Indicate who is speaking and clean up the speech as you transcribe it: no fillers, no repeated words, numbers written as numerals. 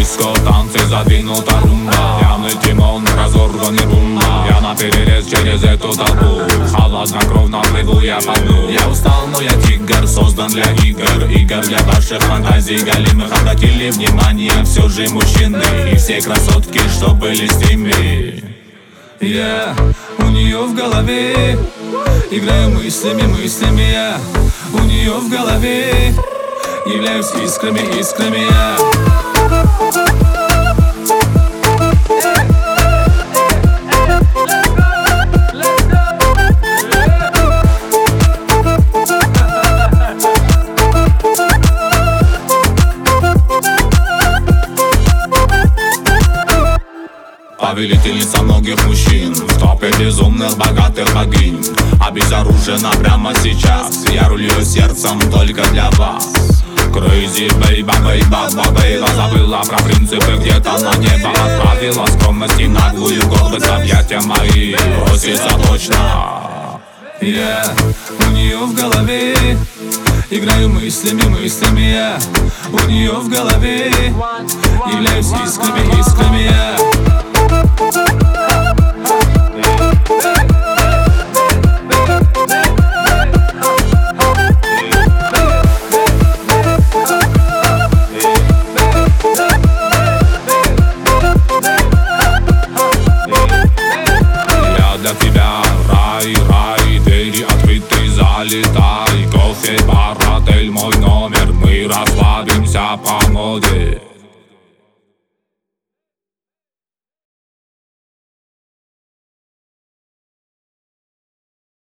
Speaker 1: Диско, танцы, задвинута румба. Пьяный Тимон, разорванный румба. Я наперерез через эту толпу, холоднокровно плыву я по дну. Я устал, но я тигр, создан для игр. Игр для ваших фантазий голимых. Обратили внимание все же мужчины и все красотки, что были с ними. У нее в голове играю мыслями я. У нее в голове являюсь искрами я. Повелительница многих мужчин, в топе безумных богатых богинь. Обезоружена прямо сейчас, я рулю сердцем только для вас. Crazy baby, baby, забыла про принципы, где-то на небо отправила скромность и наглую гордость. Объятия мои просится точно. У нее в голове играю мыслями я. У нее в голове являюсь искрами я. Для тебя рай, двери открыты, залетай. Кофе, бар, отель, мой номер, мы расслабимся по моде.